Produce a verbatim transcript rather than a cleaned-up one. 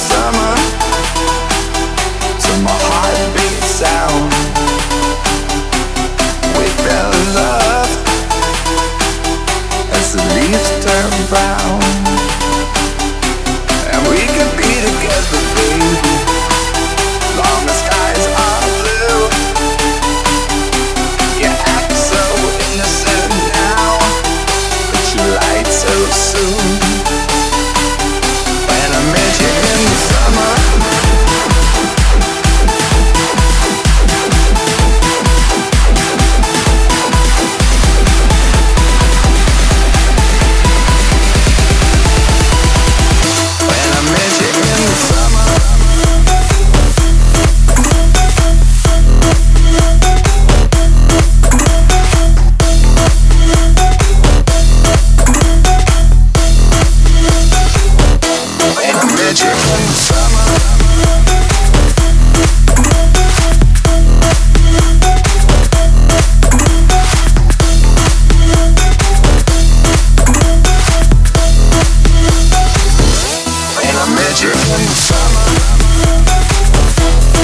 summer to my heartbeat sound. We fell in love as the leaves turn brown, and we could be together, baby, long as skies are blue. You act so innocent now, but you lied so soon. When I met you in the summer, when I met you in the summer, when I met you in the summer. When I met you in the summer.